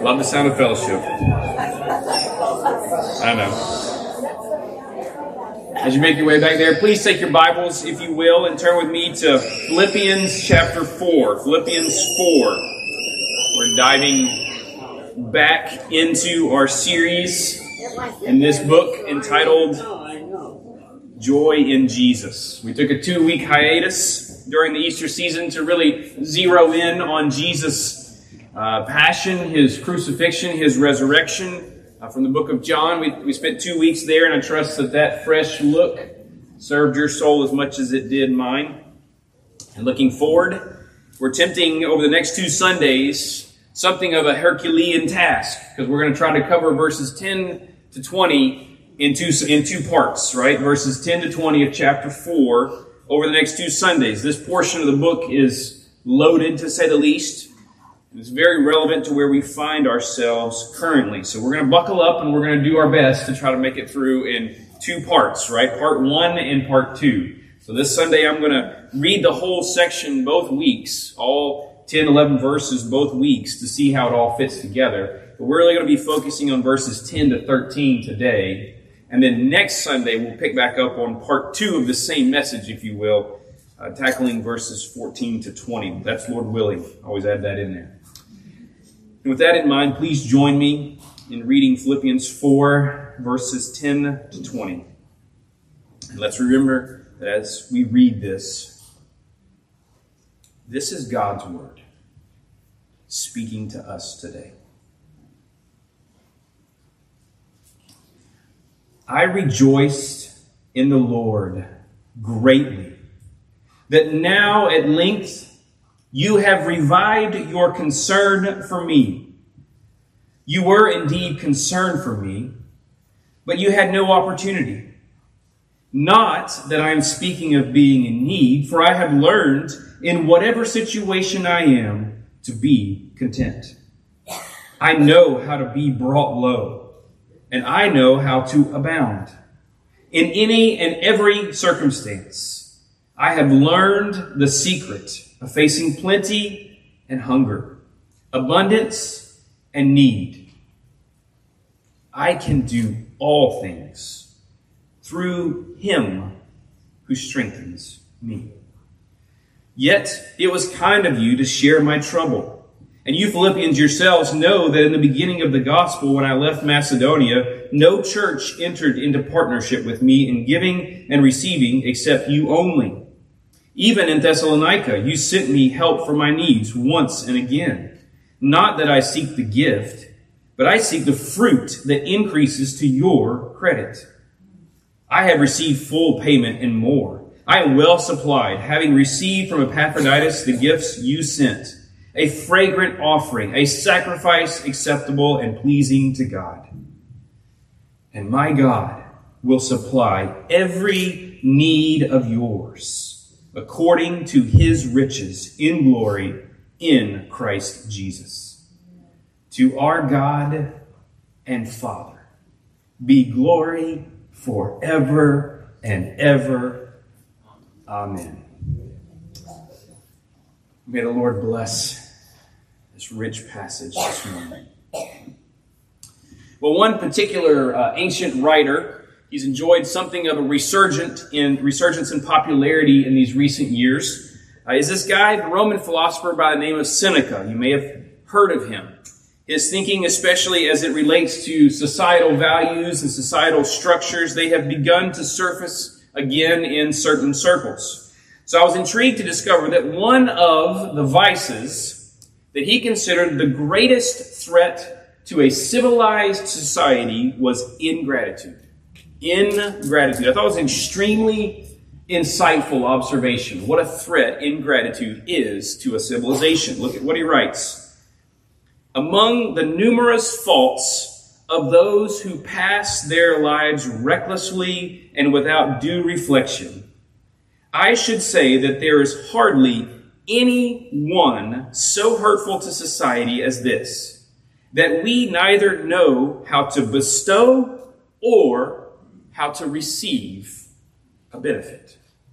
Love the sound of fellowship. I know. As you make your way back there, please take your Bibles, if you will, and turn with me to Philippians chapter 4. Philippians 4. We're diving back into our series in this book entitled Joy in Jesus. We took a 2-week hiatus during the Easter season to really zero in on Jesus' passion, His crucifixion, His resurrection. From the book of John, we spent 2 weeks there, and I trust that fresh look served your soul as much as it did mine. And looking forward, we're attempting over the next 2 Sundays something of a Herculean task, because we're going to try to cover verses 10 to 20 in two parts, right? Verses 10 to 20 of chapter 4 over the next 2 Sundays. This portion of the book is loaded, to say the least. It's very relevant to where we find ourselves currently. So we're going to buckle up and we're going to do our best to try to make it through in 2 parts, right? Part 1 and part 2. So this Sunday I'm going to read the whole section both weeks, all 10, 11 verses both weeks, to see how it all fits together. But we're really going to be focusing on verses 10 to 13 today. And then next Sunday we'll pick back up on part 2 of the same message, if you will, tackling verses 14 to 20. That's Lord willing. Always add that in there. And with that in mind, please join me in reading Philippians 4, verses 10 to 20. And let's remember that as we read this is God's Word speaking to us today. I rejoiced in the Lord greatly, that now at length you have revived your concern for me. You were indeed concerned for me, but you had no opportunity. Not that I am speaking of being in need, for I have learned in whatever situation I am to be content. I know how to be brought low, and I know how to abound. In any and every circumstance, I have learned the secret of facing plenty and hunger, abundance and need. I can do all things through Him who strengthens me. Yet it was kind of you to share my trouble. And you Philippians yourselves know that in the beginning of the gospel, when I left Macedonia, no church entered into partnership with me in giving and receiving except you only. Even in Thessalonica, you sent me help for my needs once and again. Not that I seek the gift, but I seek the fruit that increases to your credit. I have received full payment and more. I am well supplied, having received from Epaphroditus the gifts you sent, a fragrant offering, a sacrifice acceptable and pleasing to God. And my God will supply every need of yours, according to His riches in glory in Christ Jesus. To our God and Father be glory forever and ever. Amen. May the Lord bless this rich passage this morning. Well, one particular ancient writer, he's enjoyed something of a resurgence in popularity in these recent years, is this guy, the Roman philosopher by the name of Seneca. You may have heard of him. His thinking, especially as it relates to societal values and societal structures, they have begun to surface again in certain circles. So I was intrigued to discover that one of the vices that he considered the greatest threat to a civilized society was ingratitude. Ingratitude. I thought it was an extremely insightful observation. What a threat ingratitude is to a civilization. Look at what he writes. Among the numerous faults of those who pass their lives recklessly and without due reflection, I should say that there is hardly any one so hurtful to society as this, that we neither know how to bestow or how to receive a benefit.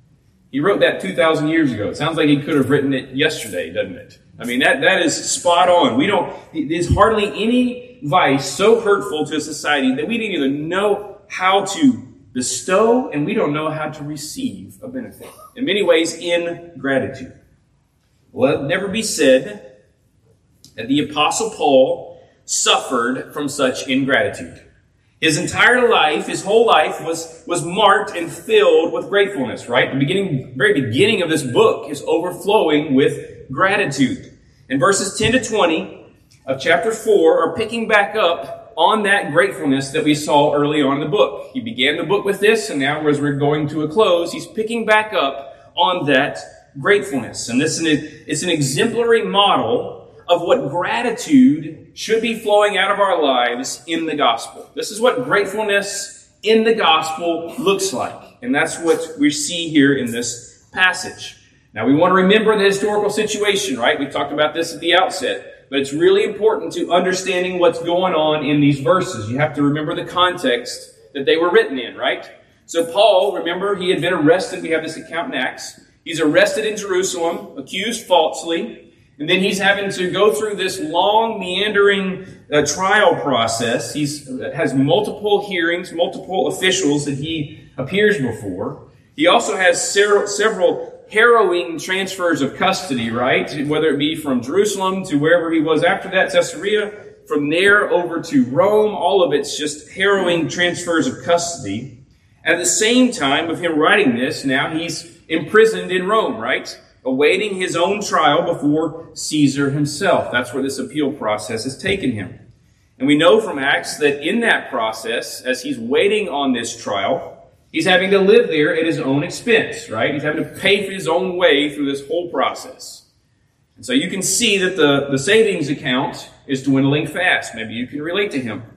He wrote that 2,000 years ago. It sounds like he could have written it yesterday, doesn't it? I mean, that is spot on. There's hardly any vice so hurtful to a society that we didn't even know how to bestow, and we don't know how to receive a benefit. In many ways, ingratitude. Let it never be said that the Apostle Paul suffered from such ingratitude. His entire life, his whole life was marked and filled with gratefulness, right? The very beginning of this book is overflowing with gratitude. And verses 10 to 20 of chapter 4 are picking back up on that gratefulness that we saw early on in the book. He began the book with this, and now as we're going to a close, he's picking back up on that gratefulness. And this is an exemplary model of what gratitude should be flowing out of our lives in the gospel. This is what gratefulness in the gospel looks like. And that's what we see here in this passage. Now, we want to remember the historical situation, right? We talked about this at the outset. But it's really important to understanding what's going on in these verses. You have to remember the context that they were written in, right? So Paul, remember, he had been arrested. We have this account in Acts. He's arrested in Jerusalem, accused falsely. And then he's having to go through this long, meandering trial process. He has multiple hearings, multiple officials that he appears before. He also has several harrowing transfers of custody, right? Whether it be from Jerusalem to wherever he was after that, Caesarea, from there over to Rome. All of it's just harrowing transfers of custody. At the same time of him writing this, now he's imprisoned in Rome, right? Awaiting his own trial before Caesar himself. That's where this appeal process has taken him. And we know from Acts that in that process, as he's waiting on this trial, he's having to live there at his own expense, right? He's having to pay for his own way through this whole process. And so you can see that the savings account is dwindling fast. Maybe you can relate to him.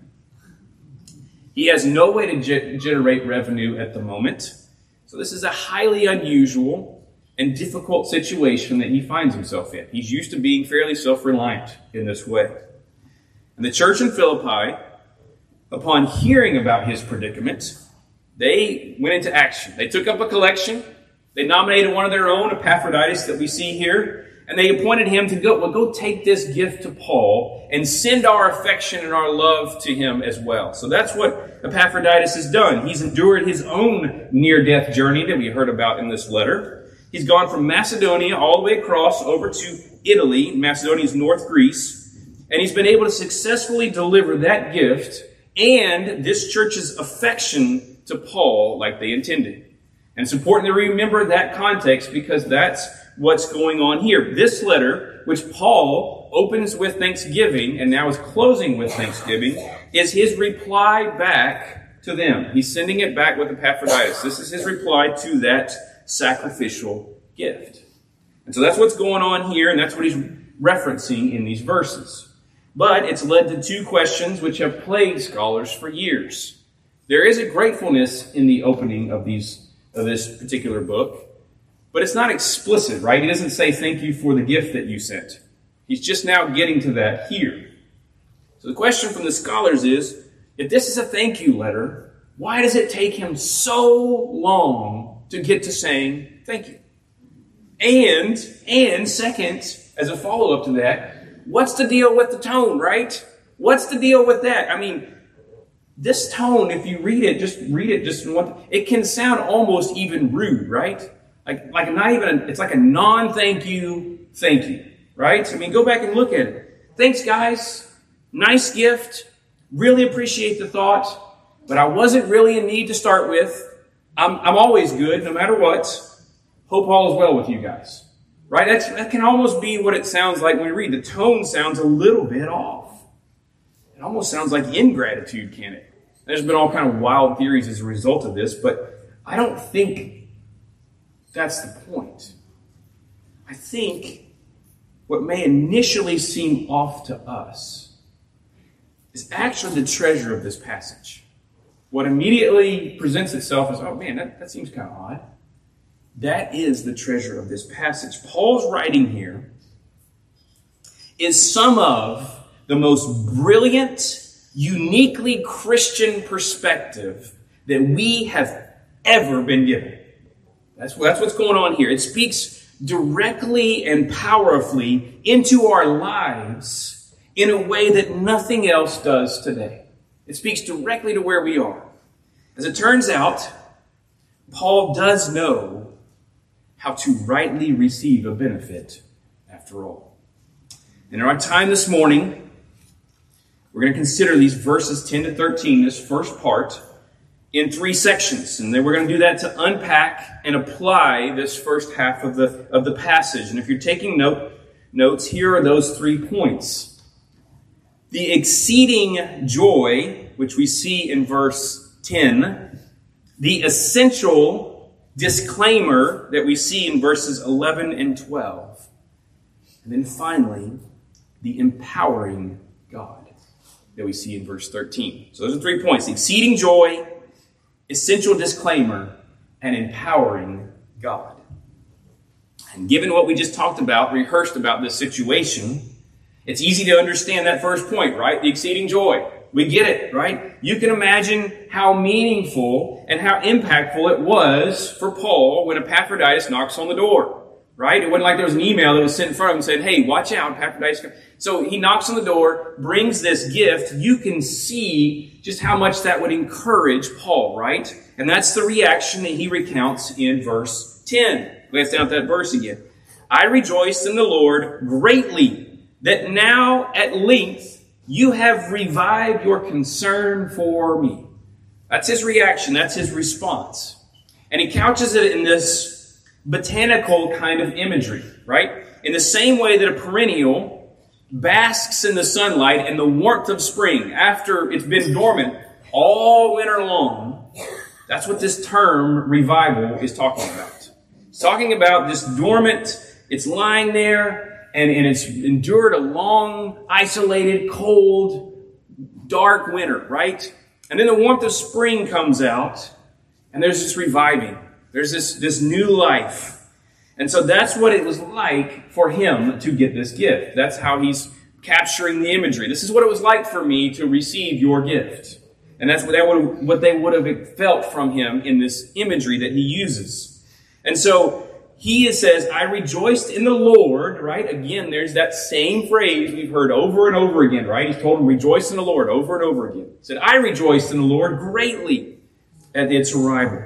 He has no way to generate revenue at the moment. So this is a highly unusual and difficult situation that he finds himself in. He's used to being fairly self-reliant in this way. And the church in Philippi, upon hearing about his predicament, they went into action. They took up a collection. They nominated one of their own, Epaphroditus, that we see here. And they appointed him to go take this gift to Paul and send our affection and our love to him as well. So that's what Epaphroditus has done. He's endured his own near-death journey that we heard about in this letter. He's gone from Macedonia all the way across over to Italy. Macedonia is North Greece. And he's been able to successfully deliver that gift and this church's affection to Paul like they intended. And it's important to remember that context because that's what's going on here. This letter, which Paul opens with thanksgiving and now is closing with thanksgiving, is his reply back to them. He's sending it back with Epaphroditus. This is his reply to that sacrificial gift. And so that's what's going on here, and that's what he's referencing in these verses. But it's led to two questions which have plagued scholars for years. There is a gratefulness in the opening of this particular book, but it's not explicit, right? He doesn't say thank you for the gift that you sent. He's just now getting to that here. So the question from the scholars is, if this is a thank you letter, why does it take him so long to get to saying thank you? And second, as a follow-up to that, what's the deal with the tone, right? What's the deal with that? I mean, this tone, if you read it just in one, it can sound almost even rude, right? Like not even, it's like a non-thank you, thank you, right? I mean, go back and look at it. Thanks, guys. Nice gift. Really appreciate the thought, but I wasn't really in need to start with. I'm always good, no matter what. Hope all is well with you guys. Right? That can almost be what it sounds like when we read. The tone sounds a little bit off. It almost sounds like ingratitude, can it? There's been all kind of wild theories as a result of this, but I don't think that's the point. I think what may initially seem off to us is actually the treasure of this passage. What immediately presents itself as, oh man, that seems kind of odd. That is the treasure of this passage. Paul's writing here is some of the most brilliant, uniquely Christian perspective that we have ever been given. That's what's going on here. It speaks directly and powerfully into our lives in a way that nothing else does today. It speaks directly to where we are. As it turns out, Paul does know how to rightly receive a benefit after all. And in our time this morning, we're going to consider these verses 10 to 13, this first part, in 3 sections. And then we're going to do that to unpack and apply this first half of the passage. And if you're taking notes, here are those 3 points. The exceeding joy, which we see in verse 10, the essential disclaimer that we see in verses 11 and 12, and then finally, the empowering God that we see in verse 13. So those are 3 points: the exceeding joy, essential disclaimer, and empowering God. And given what we just talked about, rehearsed about this situation, it's easy to understand that first point, right? The exceeding joy. We get it, right? You can imagine how meaningful and how impactful it was for Paul when Epaphroditus knocks on the door, right? It wasn't like there was an email that was sent in front of him and said, hey, watch out, Epaphroditus. So he knocks on the door, brings this gift. You can see just how much that would encourage Paul, right? And that's the reaction that he recounts in verse 10. Glance down at that verse again. I rejoiced in the Lord greatly that now at length you have revived your concern for me. That's his reaction. That's his response. And he couches it in this botanical kind of imagery, right? In the same way that a perennial basks in the sunlight and the warmth of spring after it's been dormant all winter long. That's what this term revival is talking about. It's talking about this dormant, it's lying there, and it's endured a long, isolated, cold, dark winter, right? And then the warmth of spring comes out, and there's this reviving. There's this new life. And so that's what it was like for him to get this gift. That's how he's capturing the imagery. This is what it was like for me to receive your gift. And that's what they would have felt from him in this imagery that he uses. And so he says, I rejoiced in the Lord, right? Again, there's that same phrase we've heard over and over again, right? He's told him, rejoice in the Lord over and over again. He said, I rejoiced in the Lord greatly at its arrival.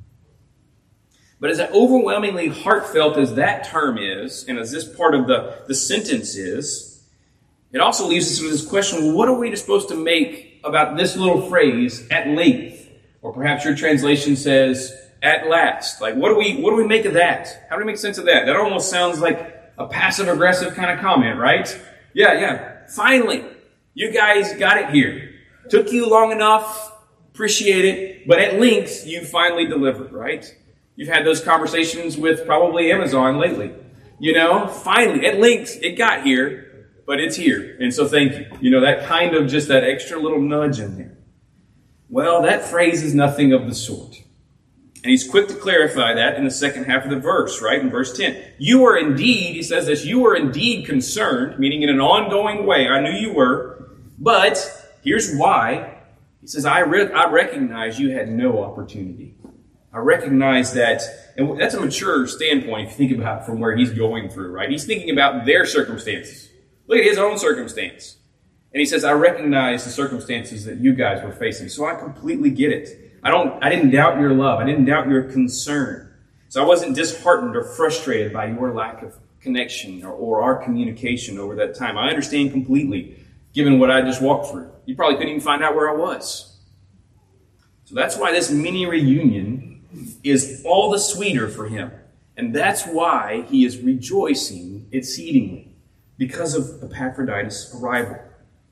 But as overwhelmingly heartfelt as that term is, and as this part of the sentence is, it also leaves us with this question, well, what are we supposed to make about this little phrase, at length? Or perhaps your translation says, at last. Like, what do we make of that? How do we make sense of that? That almost sounds like a passive-aggressive kind of comment, right? Yeah. Finally, you guys got it here. Took you long enough, appreciate it, but at length, you finally delivered, right? You've had those conversations with probably Amazon lately. Finally, at length, it got here, but it's here. And so thank you. That kind of just that extra little nudge in there. Well, that phrase is nothing of the sort. And he's quick to clarify that in the second half of the verse, right? In verse 10. You are indeed, he says this, you were indeed concerned, meaning in an ongoing way. I knew you were. But here's why. He says, I recognize you had no opportunity. I recognize that, and that's a mature standpoint if you think about from where he's going through, right? He's thinking about their circumstances. Look at his own circumstance. And he says, I recognize the circumstances that you guys were facing. So I completely get it. I didn't doubt your love. I didn't doubt your concern. So I wasn't disheartened or frustrated by your lack of connection or our communication over that time. I understand completely, given what I just walked through. You probably couldn't even find out where I was. So that's why this mini reunion is all the sweeter for him. And that's why he is rejoicing exceedingly, because of Epaphroditus' arrival.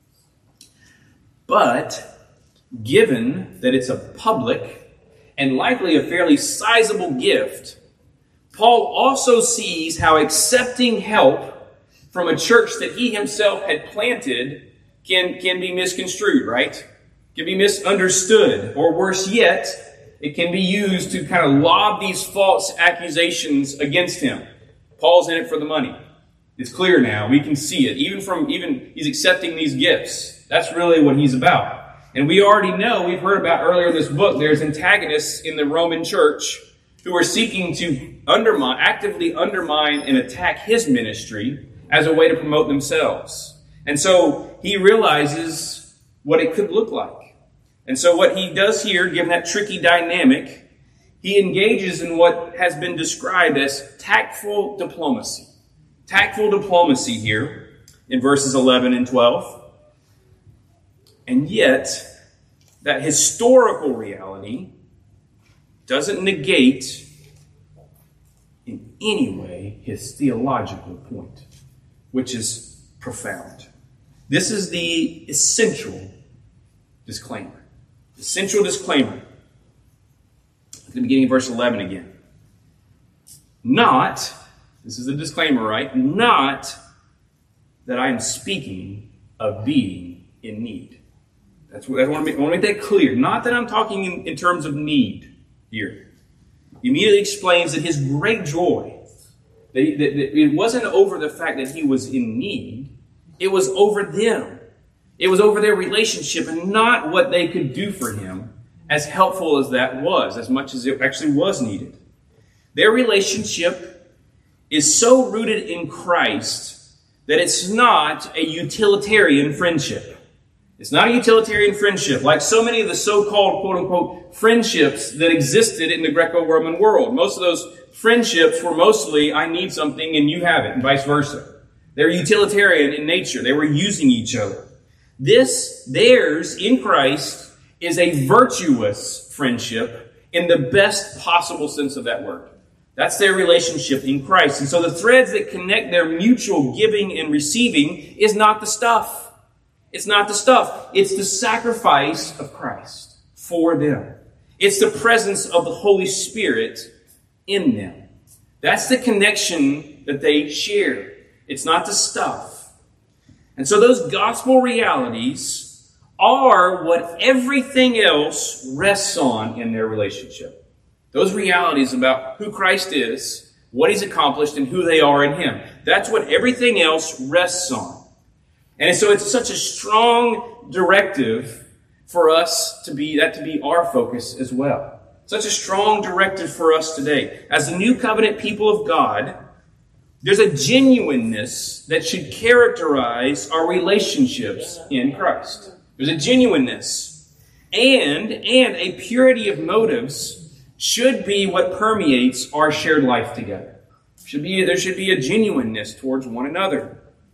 But given that it's a public and likely a fairly sizable gift, Paul also sees how accepting help from a church that he himself had planted can be misconstrued, right? Can be misunderstood, or worse yet, it can be used to kind of lob these false accusations against him. Paul's in it for the money. It's clear now. We can see it. Even he's accepting these gifts. That's really what he's about. And we already know, we've heard about earlier in this book, there's antagonists in the Roman church who were seeking to actively undermine and attack his ministry as a way to promote themselves. And so he realizes what it could look like. And so what he does here, given that tricky dynamic, he engages in what has been described as tactful diplomacy. Tactful diplomacy here in verses 11 and 12. And yet, that historical reality doesn't negate in any way his theological point, which is profound. This is the essential disclaimer. Essential disclaimer. At the beginning of verse 11 again. Not, this is the disclaimer, right? Not that I am speaking of being in need. I want to make that clear. Not that I'm talking in terms of need here. He immediately explains that his great joy, that it wasn't over the fact that he was in need. It was over them. It was over their relationship and not what they could do for him, as helpful as that was, as much as it actually was needed. Their relationship is so rooted in Christ that it's not a utilitarian friendship. It's not a utilitarian friendship like so many of the so-called, quote-unquote, friendships that existed in the Greco-Roman world. Most of those friendships were mostly, I need something and you have it, and vice versa. They were utilitarian in nature. They were using each other. Theirs in Christ is a virtuous friendship in the best possible sense of that word. That's their relationship in Christ. And so the threads that connect their mutual giving and receiving is not the stuff. It's not the stuff. It's the sacrifice of Christ for them. It's the presence of the Holy Spirit in them. That's the connection that they share. It's not the stuff. And so those gospel realities are what everything else rests on in their relationship. Those realities about who Christ is, what he's accomplished, and who they are in him. That's what everything else rests on. And so it's such a strong directive for us to be our focus as well. Such a strong directive for us today. As the new covenant people of God, there's a genuineness that should characterize our relationships in Christ. There's a genuineness. And a purity of motives should be what permeates our shared life together. There should be a genuineness towards one another.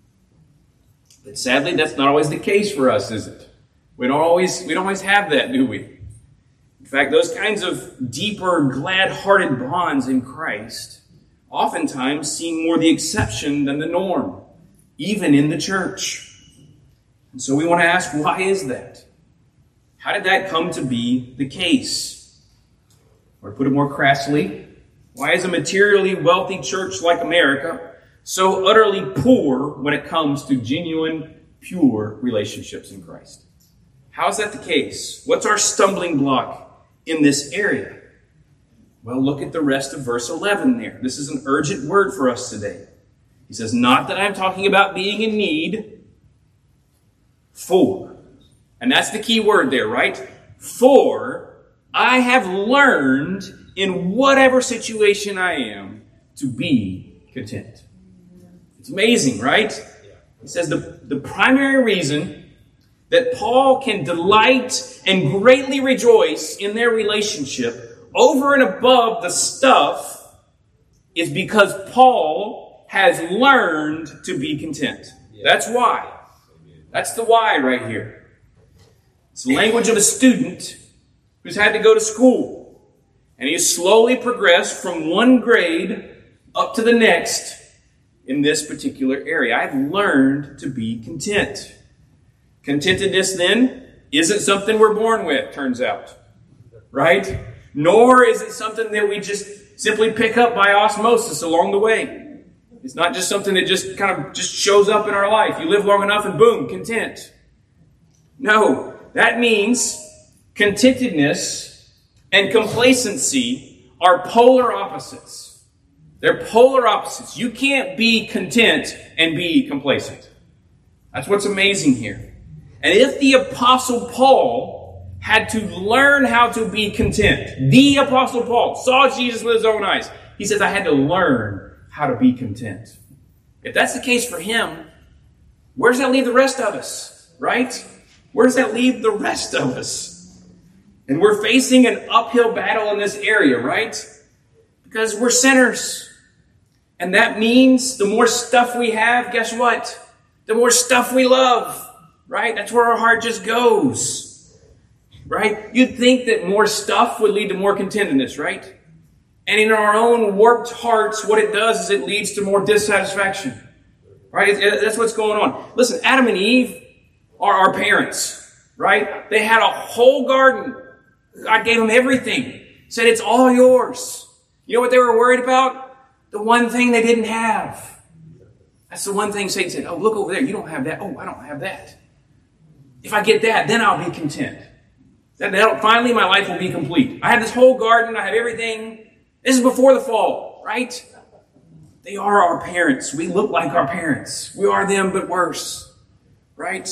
But sadly, that's not always the case for us, is it? We don't always have that, do we? In fact, those kinds of deeper, glad-hearted bonds in Christ oftentimes seem more the exception than the norm, even in the church. And so we want to ask, why is that? How did that come to be the case? Or to put it more crassly, why is a materially wealthy church like America so utterly poor when it comes to genuine, pure relationships in Christ? How is that the case? What's our stumbling block in this area? Well, look at the rest of verse 11 there. This is an urgent word for us today. He says, not that I'm talking about being in need, for. And that's the key word there, right? For I have learned in whatever situation I am to be content. It's amazing, right? He says the primary reason that Paul can delight and greatly rejoice in their relationship over and above the stuff is because Paul has learned to be content. That's why. That's the why right here. It's the language of a student who's had to go to school. And he has slowly progressed from one grade up to the next in this particular area. I've learned to be content. Contentedness, then, isn't something we're born with, turns out. Right? Nor is it something that we just simply pick up by osmosis along the way. It's not just something that just kind of just shows up in our life. You live long enough and boom, content. No, that means contentedness and complacency are polar opposites. They're polar opposites. You can't be content and be complacent. That's what's amazing here. And if the Apostle Paul had to learn how to be content. The Apostle Paul saw Jesus with his own eyes. He says, I had to learn how to be content. If that's the case for him, where does that leave the rest of us? Right? Where does that leave the rest of us? And we're facing an uphill battle in this area, right? Because we're sinners. And that means the more stuff we have, guess what? The more stuff we love, right? That's where our heart just goes, right? You'd think that more stuff would lead to more contentedness, right? And in our own warped hearts, what it does is it leads to more dissatisfaction, right? That's what's going on. Listen, Adam and Eve are our parents, right? They had a whole garden. God gave them everything. Said, it's all yours. You know what they were worried about? The one thing they didn't have. That's the one thing Satan said, oh, look over there. You don't have that. Oh, I don't have that. If I get that, then I'll be content. Finally, my life will be complete. I have this whole garden. I have everything. This is before the fall, right? They are our parents. We look like our parents. We are them, but worse, right?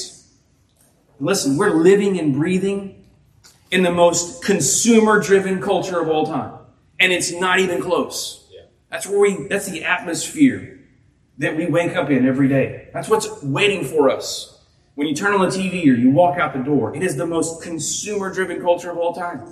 Listen, we're living and breathing in the most consumer-driven culture of all time. And it's not even close. That's the atmosphere that we wake up in every day. That's what's waiting for us. When you turn on the TV or you walk out the door, it is the most consumer-driven culture of all time.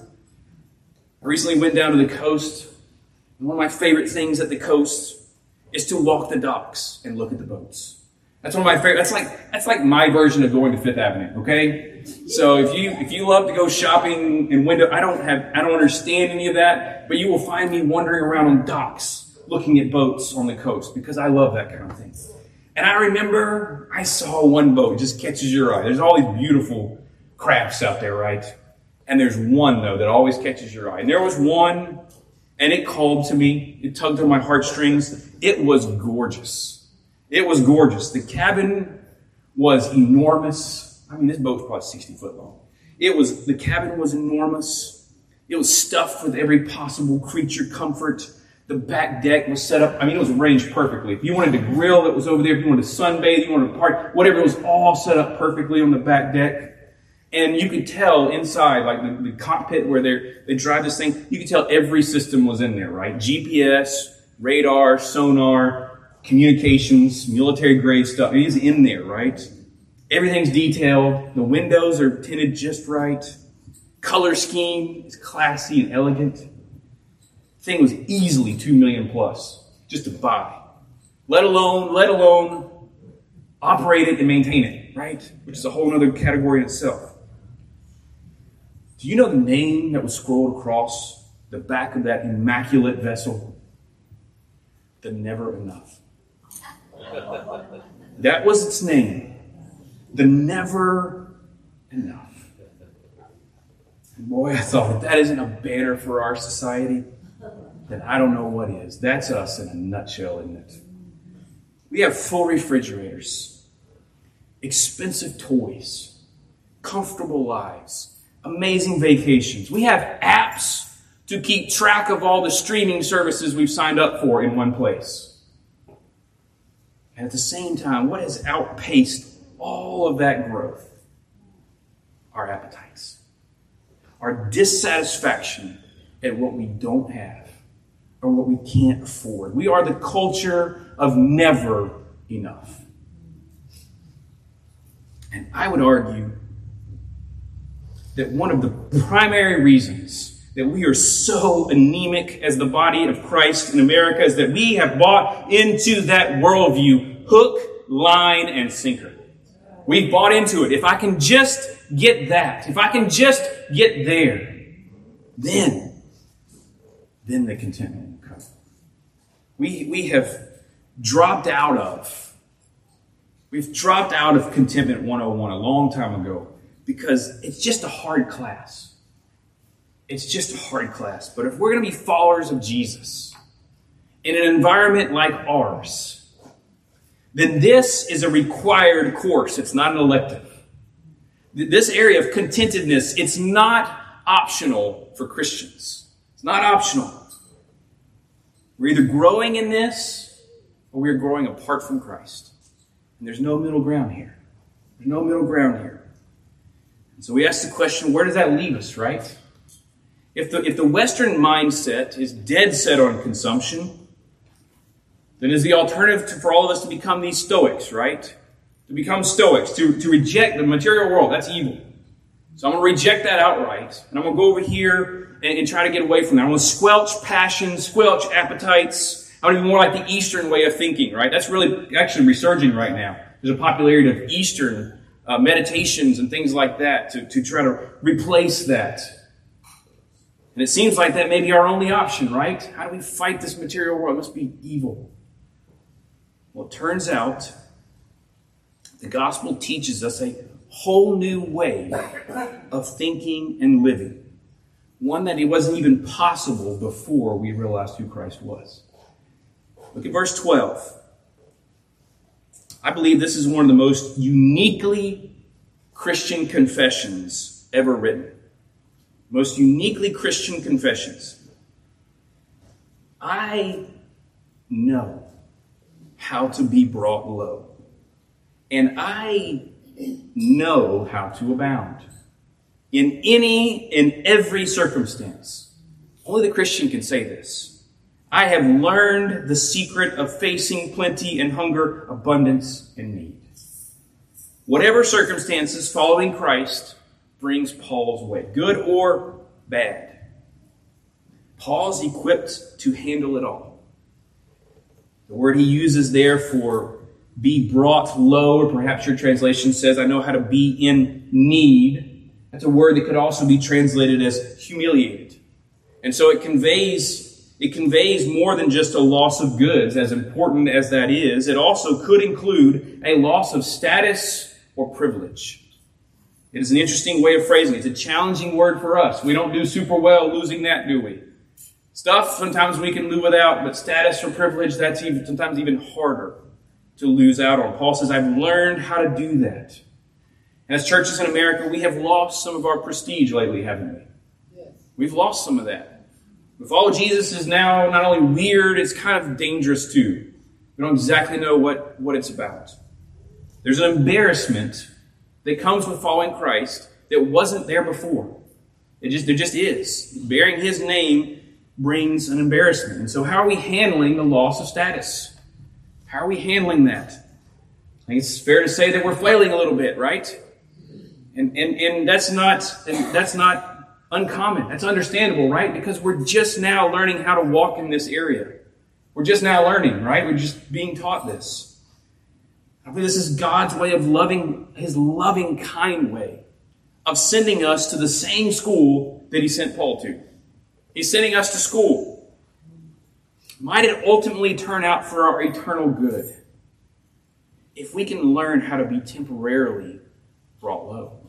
I recently went down to the coast. And one of my favorite things at the coast is to walk the docks and look at the boats. That's one of my favorite. That's like my version of going to Fifth Avenue. Okay, so if you love to go shopping and window, I don't understand any of that, but you will find me wandering around on docks looking at boats on the coast because I love that kind of thing. And I remember I saw one boat, it just catches your eye. There's all these beautiful crafts out there, right? And there's one though that always catches your eye. And there was one, and it called to me. It tugged on my heartstrings. It was gorgeous. It was gorgeous. The cabin was enormous. I mean, this boat's probably 60 foot long. The cabin was enormous. It was stuffed with every possible creature comfort. The back deck was set up. I mean, it was arranged perfectly. If you wanted to grill, it was over there. If you wanted to sunbathe, you wanted to park, whatever, it was all set up perfectly on the back deck. And you could tell inside, like the cockpit where they drive this thing, you could tell every system was in there, right? GPS, radar, sonar, communications, military-grade stuff. It is in there, right? Everything's detailed. The windows are tinted just right. Color scheme is classy and elegant. Thing was easily $2 million plus just to buy. Let alone operate it and maintain it, right? Which is a whole other category in itself. Do you know the name that was scrolled across the back of that immaculate vessel? The Never Enough. That was its name. The Never Enough. And boy, I thought, if that isn't a banner for our society, then I don't know what is. That's us in a nutshell, isn't it? We have full refrigerators, expensive toys, comfortable lives, amazing vacations. We have apps to keep track of all the streaming services we've signed up for in one place. And at the same time, what has outpaced all of that growth? Our appetites. Our dissatisfaction at what we don't have or what we can't afford. We are the culture of never enough. And I would argue that one of the primary reasons that we are so anemic as the body of Christ in America is that we have bought into that worldview hook, line, and sinker. We've bought into it. If I can just get that, if I can just get there, then the contentment will come. We have dropped out of Contentment 101 a long time ago because it's just a hard class. It's just a hard class. But if we're going to be followers of Jesus in an environment like ours, then this is a required course. It's not an elective. This area of contentedness, it's not optional for Christians. It's not optional. We're either growing in this or we're growing apart from Christ. And there's no middle ground here. There's no middle ground here. So we ask the question, where does that leave us, right? If the Western mindset is dead set on consumption, then is the alternative for all of us to become these Stoics, right? To become Stoics, to reject the material world. That's evil. So I'm going to reject that outright. And I'm going to go over here and try to get away from that. I'm going to squelch passions, squelch appetites. I want to be more like the Eastern way of thinking, right? That's really actually resurging right now. There's a popularity of Eastern meditations and things like that to try to replace that. And it seems like that may be our only option, right? How do we fight this material world? It must be evil. Well, it turns out the gospel teaches us a whole new way of thinking and living. One that it wasn't even possible before we realized who Christ was. Look at verse 12. I believe this is one of the most uniquely Christian confessions ever written. Most uniquely Christian confessions. I know how to be brought low. And I know how to abound. In any and every circumstance. Only the Christian can say this. I have learned the secret of facing plenty and hunger, abundance and need. Whatever circumstances, following Christ brings Paul's way, good or bad. Paul's equipped to handle it all. The word he uses there for be brought low, or perhaps your translation says, I know how to be in need. That's a word that could also be translated as humiliated. And so it conveys more than just a loss of goods, as important as that is. It also could include a loss of status or privilege. It is an interesting way of phrasing it. It's a challenging word for us. We don't do super well losing that, do we? Stuff, sometimes we can live without, but status or privilege, that's sometimes even harder to lose out on. Paul says, I've learned how to do that. And as churches in America, we have lost some of our prestige lately, haven't we? Yes. We've lost some of that. To follow Jesus is now not only weird, it's kind of dangerous too. We don't exactly know what it's about. There's an embarrassment that comes with following Christ that wasn't there before. There just is. Bearing his name brings an embarrassment. And so how are we handling the loss of status? How are we handling that? I think it's fair to say that we're flailing a little bit, right? And that's not uncommon. That's understandable, right? Because we're just now learning how to walk in this area. We're just now learning, right? We're just being taught this. I believe this is God's way of loving, his loving, kind way of sending us to the same school that he sent Paul to. He's sending us to school. Might it ultimately turn out for our eternal good if we can learn how to be temporarily brought low?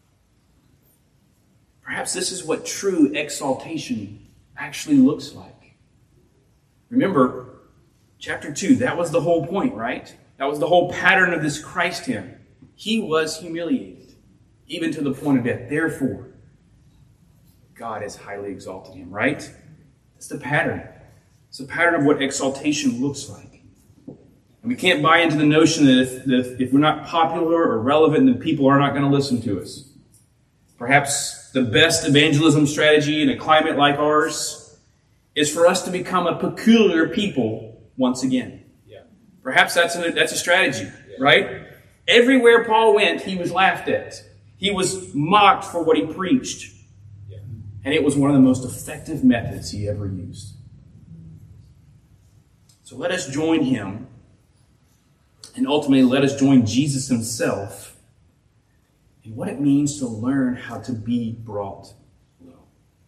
Perhaps this is what true exaltation actually looks like. Remember, chapter 2, that was the whole point, right? That was the whole pattern of this Christ hymn. He was humiliated, even to the point of death. Therefore, God has highly exalted him, right? That's the pattern. It's the pattern of what exaltation looks like. And we can't buy into the notion that if we're not popular or relevant, then people are not going to listen to us. Perhaps the best evangelism strategy in a climate like ours is for us to become a peculiar people once again. Perhaps that's a strategy, right? Everywhere Paul went, he was laughed at. He was mocked for what he preached. And it was one of the most effective methods he ever used. So let us join him, and ultimately let us join Jesus himself in what it means to learn how to be brought low.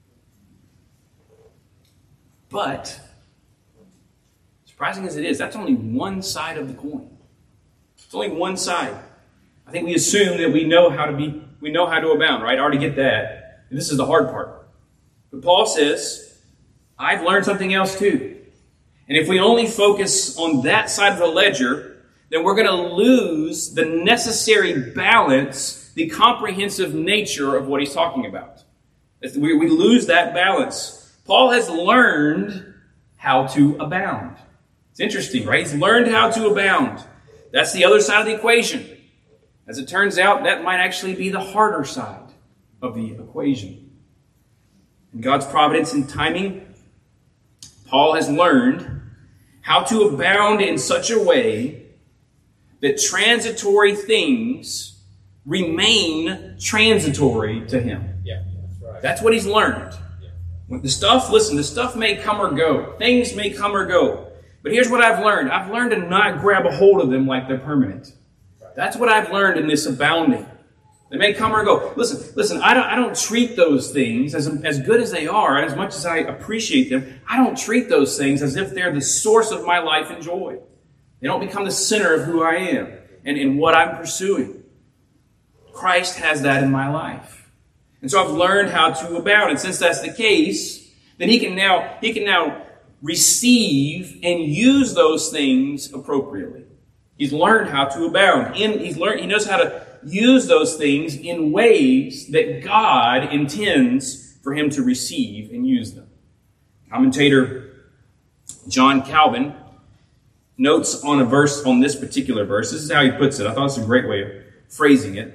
But surprising as it is, that's only one side of the coin. It's only one side. I think we assume that we know how to abound, right? I already get that. And this is the hard part. But Paul says, I've learned something else too. And if we only focus on that side of the ledger, then we're going to lose the necessary balance, the comprehensive nature of what he's talking about. We lose that balance. Paul has learned how to abound. It's interesting, right? He's learned how to abound. That's the other side of the equation. As it turns out, that might actually be the harder side. of the equation. In God's providence and timing, Paul has learned how to abound in such a way that transitory things remain transitory to him. Yeah, that's right. That's what he's learned. When the stuff may come or go. Things may come or go. But here's what I've learned. I've learned to not grab a hold of them like they're permanent. That's what I've learned in this abounding. They may come or go. Listen, I don't treat those things as good as they are, and as much as I appreciate them, I don't treat those things as if they're the source of my life and joy. They don't become the center of who I am and what I'm pursuing. Christ has that in my life. And so I've learned how to abound. And since that's the case, then he can now receive and use those things appropriately. He's learned how to abound. He knows how to use those things in ways that God intends for him to receive and use them. Commentator John Calvin notes on this particular verse. This is how he puts it. I thought it's a great way of phrasing it.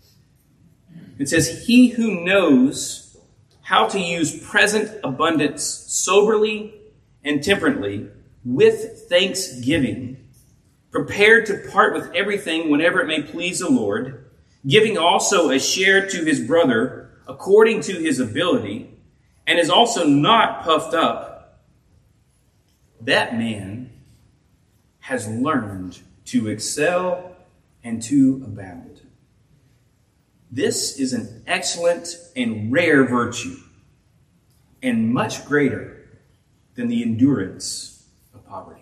It says, "He who knows how to use present abundance soberly and temperately with thanksgiving, prepared to part with everything whenever it may please the Lord, giving also a share to his brother according to his ability, and is also not puffed up, that man has learned to excel and to abound." This is an excellent and rare virtue, and much greater than the endurance of poverty.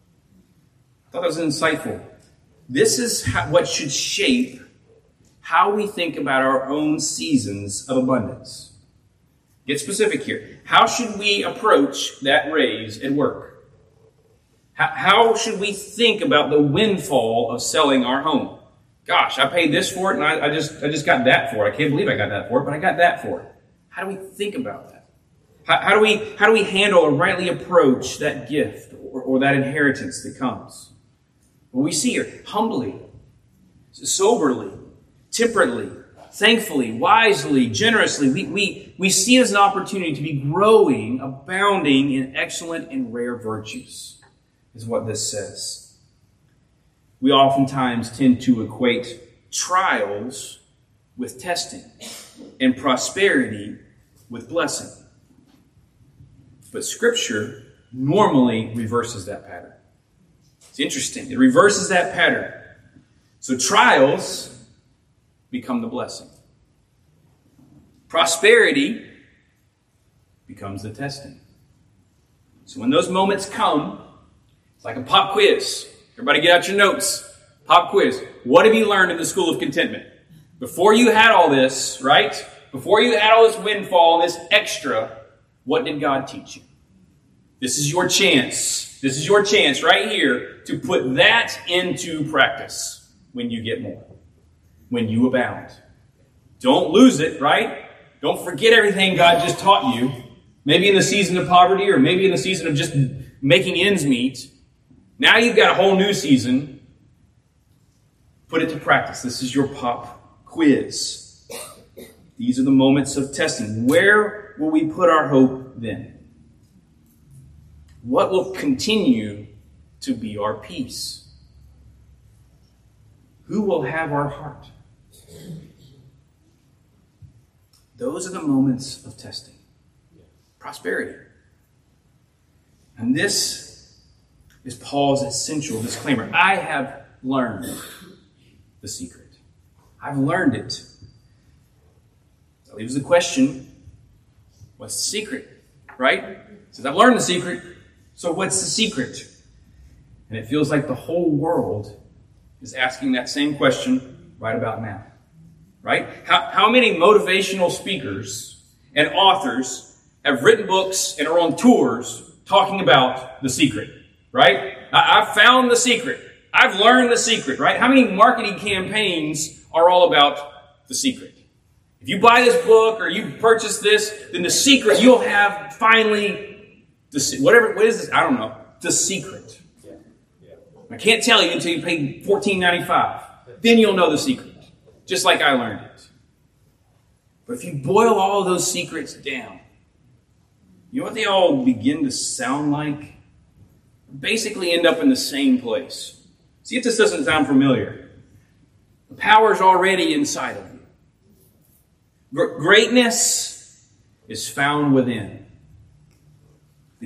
I thought that was insightful. This is what should shape how we think about our own seasons of abundance. Get specific here. How should we approach that raise at work? How should we think about the windfall of selling our home? Gosh, I paid this for it, and I just got that for it. I can't believe I got that for it, but I got that for it. How do we think about that? How do we handle or rightly approach that gift or that inheritance that comes? Well, we see here, humbly, soberly, temperately, thankfully, wisely, generously. We see it as an opportunity to be growing, abounding in excellent and rare virtues, is what this says. We oftentimes tend to equate trials with testing and prosperity with blessing. But Scripture normally reverses that pattern. It's interesting. It reverses that pattern. So trials become the blessing. Prosperity becomes the testing. So when those moments come, it's like a pop quiz. Everybody get out your notes. Pop quiz. What have you learned in the school of contentment? Before you had all this, right? Before you had all this windfall, this extra, what did God teach you? This is your chance. This is your chance right here to put that into practice when you get more. When you abound. Don't lose it, right? Don't forget everything God just taught you. Maybe in the season of poverty or maybe in the season of just making ends meet. Now you've got a whole new season. Put it to practice. This is your pop quiz. These are the moments of testing. Where will we put our hope then? What will continue to be our peace? Who will have our heart? Those are the moments of testing. Prosperity. And this is Paul's essential disclaimer. I have learned the secret. I've learned it. That leaves the question, what's the secret? Right? He says, I've learned the secret, so what's the secret? And it feels like the whole world is asking that same question right about now. Right? How many motivational speakers and authors have written books and are on tours talking about the secret? Right? I've found the secret. I've learned the secret, right? How many marketing campaigns are all about the secret? If you buy this book or you purchase this, then the secret you'll have finally, what is this? I don't know. The secret. I can't tell you until you pay $14.95. Then you'll know the secret. Just like I learned it. But if you boil all of those secrets down, you know what they all begin to sound like? Basically end up in the same place. See if this doesn't sound familiar. The power's already inside of you. Greatness is found within. The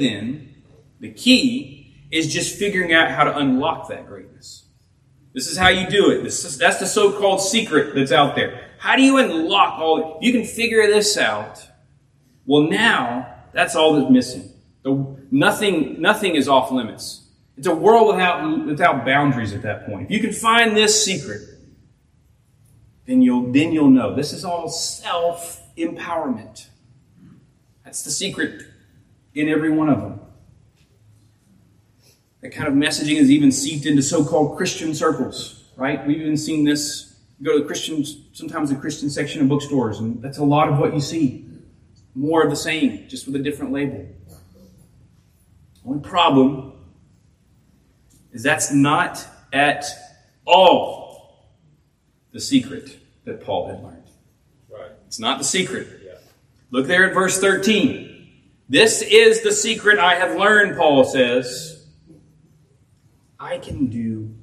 key is just figuring out how to unlock that greatness. This is how you do it. That's the so-called secret that's out there. How do you unlock all? You can figure this out. Well, now that's all that's missing. Nothing is off limits. It's a world without boundaries at that point. If you can find this secret, then you'll know. This is all self-empowerment. That's the secret in every one of them. That kind of messaging is even seeped into so-called Christian circles, right? We've even seen this. You go to sometimes the Christian section of bookstores, and that's a lot of what you see. More of the same, just with a different label. The only problem is that's not at all the secret that Paul had learned. Right. It's not the secret. Yeah. Look there at verse 13. This is the secret I have learned, Paul says. I can do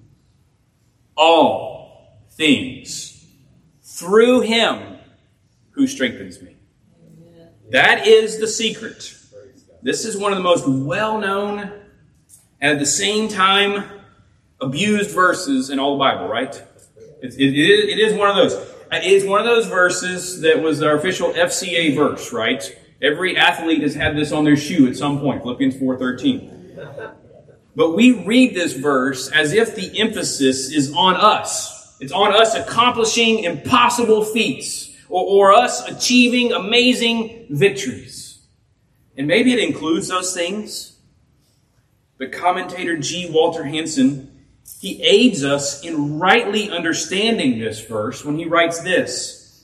all things through him who strengthens me. Amen. That is the secret. This is one of the most well-known and at the same time abused verses in all the Bible, right? It is one of those. It is one of those verses that was our official FCA verse, right? Every athlete has had this on their shoe at some point, Philippians 4:13. But we read this verse as if the emphasis is on us. It's on us accomplishing impossible feats or us achieving amazing victories. And maybe it includes those things. But commentator G. Walter Hansen, he aids us in rightly understanding this verse when he writes this.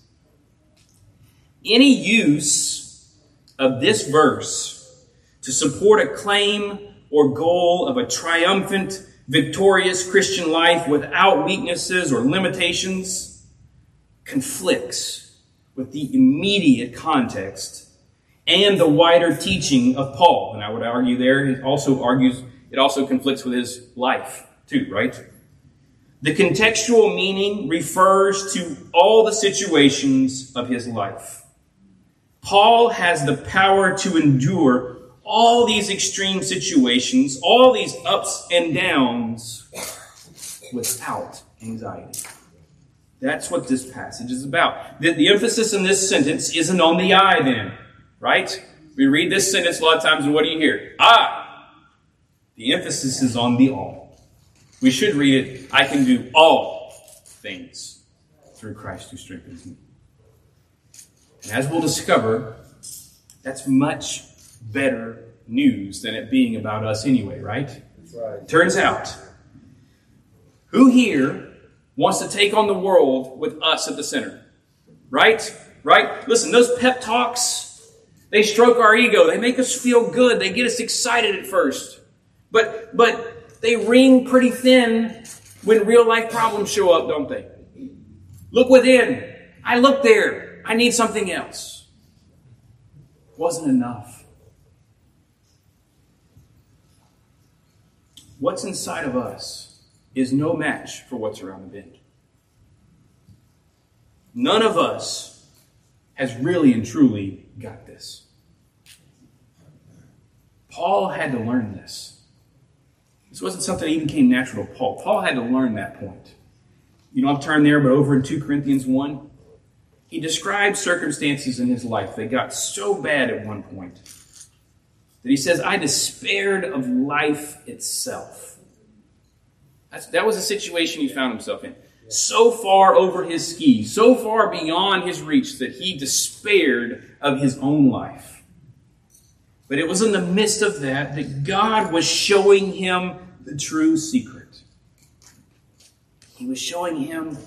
Any use of this verse to support a claim or goal of a triumphant, victorious Christian life without weaknesses or limitations conflicts with the immediate context and the wider teaching of Paul. And I would argue there, it also conflicts with his life too, right? The contextual meaning refers to all the situations of his life. Paul has the power to endure all these extreme situations, all these ups and downs, without anxiety. That's what this passage is about. The emphasis in this sentence isn't on the I then, right? We read this sentence a lot of times and what do you hear? I. The emphasis is on the all. We should read it, I can do all things through Christ who strengthens me. And as we'll discover, that's much better news than it being about us anyway, right? That's right. Turns out, who here wants to take on the world with us at the center? Right? Right? Listen, those pep talks, they stroke our ego. They make us feel good. They get us excited at first. But they ring pretty thin when real life problems show up, don't they? Look within. I look there. I need something else. Wasn't enough. What's inside of us is no match for what's around the bend. None of us has really and truly got this. Paul had to learn this. This wasn't something that even came natural to Paul. Paul had to learn that point. You don't have to turn there, but over in 2 Corinthians 1, he describes circumstances in his life that got so bad at one point that he says, I despaired of life itself. That was a situation he found himself in. So far over his skis, so far beyond his reach that he despaired of his own life. But it was in the midst of that God was showing him the true secret. He was showing him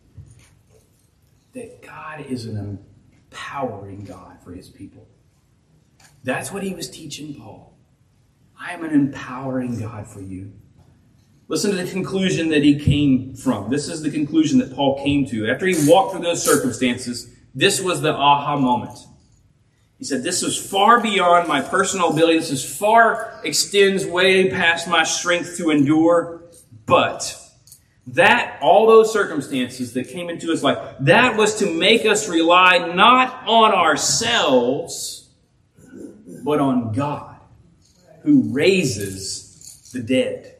that God is an empowering God for his people. That's what he was teaching Paul. I am an empowering God for you. Listen to the conclusion that he came from. This is the conclusion that Paul came to. After he walked through those circumstances, This was the aha moment. He said, this is far beyond my personal ability. This is far extends way past my strength to endure. But that, all those circumstances that came into his life, that was to make us rely not on ourselves, but on God, who raises the dead.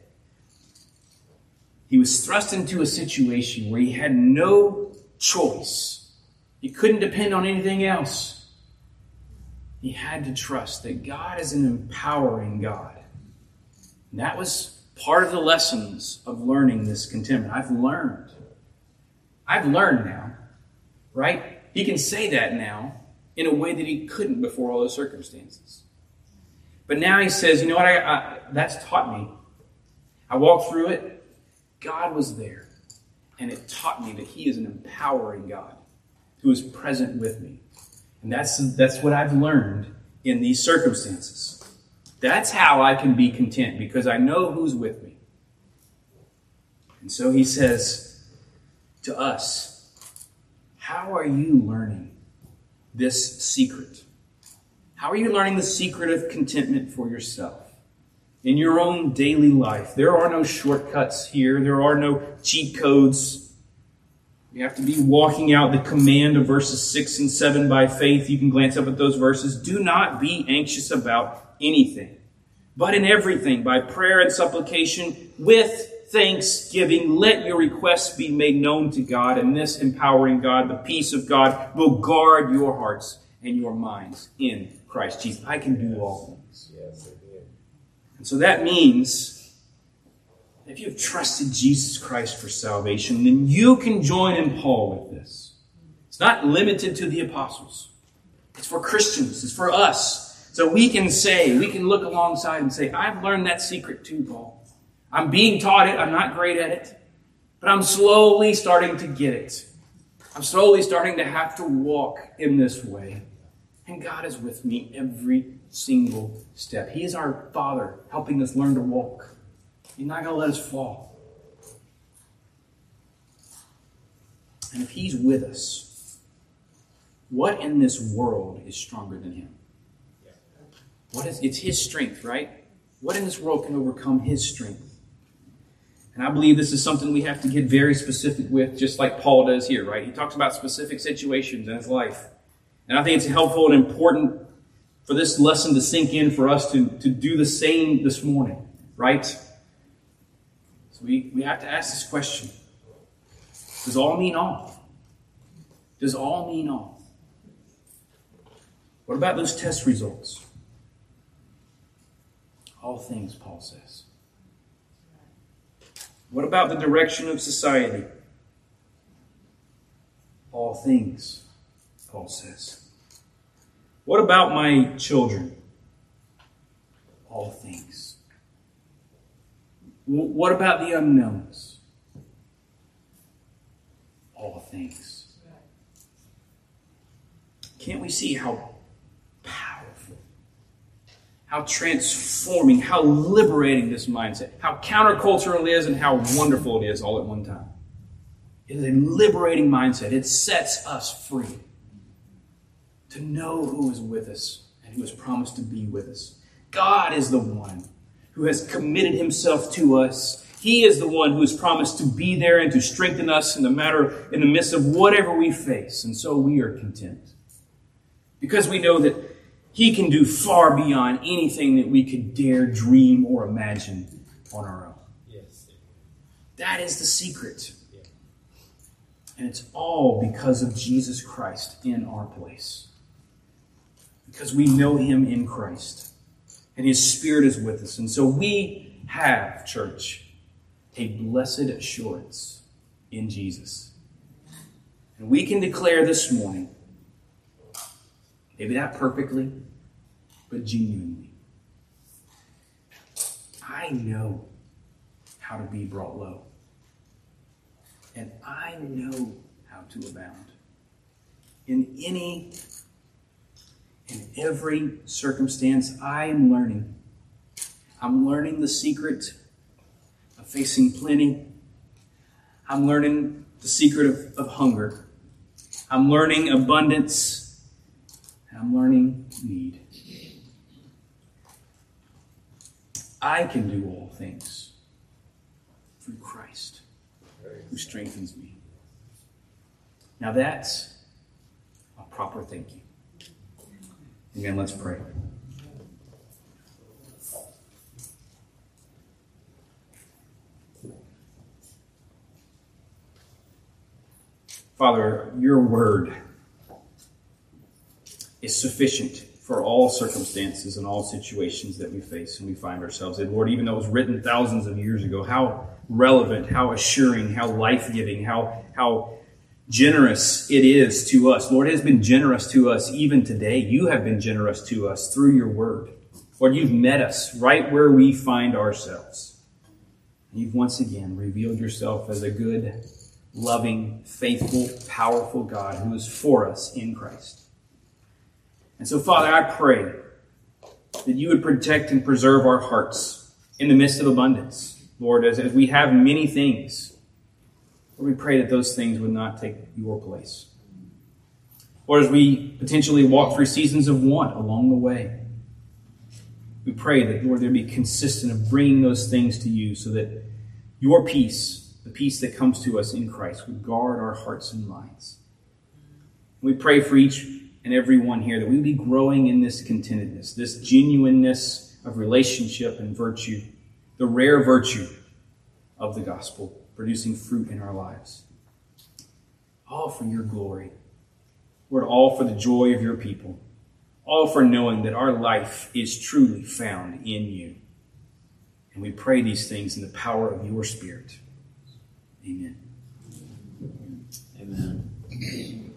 He was thrust into a situation where he had no choice. He couldn't depend on anything else. He had to trust that God is an empowering God. And that was part of the lessons of learning this contentment. I've learned now, right? He can say that now in a way that he couldn't before all those circumstances. But now he says, you know what, that's taught me. I walked through it. God was there. And it taught me that he is an empowering God who is present with me. And that's what I've learned in these circumstances. That's how I can be content, because I know who's with me. And so he says to us, how are you learning this secret? How are you learning the secret of contentment for yourself? In your own daily life, there are no shortcuts here. There are no cheat codes. You have to be walking out the command of verses 6 and 7 by faith. You can glance up at those verses. Do not be anxious about anything, but in everything, by prayer and supplication, with thanksgiving, let your requests be made known to God, and this empowering God, the peace of God, will guard your hearts and your minds in Christ Jesus. I can do all things. Yes, and so that means if you've trusted Jesus Christ for salvation, then you can join in Paul with this. It's not limited to the apostles. It's for Christians. It's for us. So we can look alongside and say, I've learned that secret too, Paul. I'm being taught it. I'm not great at it. But I'm slowly starting to get it. I'm slowly starting to have to walk in this way. And God is with me every single step. He is our Father, helping us learn to walk. He's not going to let us fall. And if he's with us, what in this world is stronger than him? It's his strength, right? What in this world can overcome his strength? And I believe this is something we have to get very specific with, just like Paul does here, right? He talks about specific situations in his life. And I think it's helpful and important for this lesson to sink in for us to do the same this morning, right? So we have to ask this question. Does all mean all? Does all mean all? What about those test results? All things, Paul says. What about the direction of society? All things, Paul says. What about my children? All things. What about the unknowns? All things. Can't we see how powerful, how transforming, how liberating this mindset, how countercultural it is, and how wonderful it is all at one time? It is a liberating mindset. It sets us free to know who is with us and who has promised to be with us. God is the one who has committed himself to us. He is the one who has promised to be there and to strengthen us in the midst of whatever we face. And so we are content, because we know that he can do far beyond anything that we could dare dream or imagine on our own. Yes. That is the secret. And it's all because of Jesus Christ in our place. Because we know him in Christ. And his Spirit is with us. And so we have, church, a blessed assurance in Jesus. And we can declare this morning, maybe not perfectly, but genuinely, I know how to be brought low. And I know how to abound. In every circumstance, I am learning. I'm learning the secret of facing plenty. I'm learning the secret of hunger. I'm learning abundance. And I'm learning need. I can do all things through Christ who strengthens me. Now that's a proper thank you. Again, let's pray. Father, your word is sufficient for all circumstances and all situations that we face and we find ourselves in. Lord, even though it was written thousands of years ago, how relevant, how assuring, how life-giving, how generous it is to us. Lord, it has been generous to us even today. You have been generous to us through your word. Lord, you've met us right where we find ourselves. And you've once again revealed yourself as a good, loving, faithful, powerful God who is for us in Christ. And so, Father, I pray that you would protect and preserve our hearts in the midst of abundance. Lord, as we have many things, Lord, we pray that those things would not take your place. Or as we potentially walk through seasons of want along the way, we pray that, Lord, there be consistent of bringing those things to you so that your peace, the peace that comes to us in Christ, would guard our hearts and minds. We pray for each and every one here that we would be growing in this contentedness, this genuineness of relationship and virtue, the rare virtue of the gospel, producing fruit in our lives. All for your glory. Lord, all for the joy of your people. All for knowing that our life is truly found in you. And we pray these things in the power of your Spirit. Amen. Amen.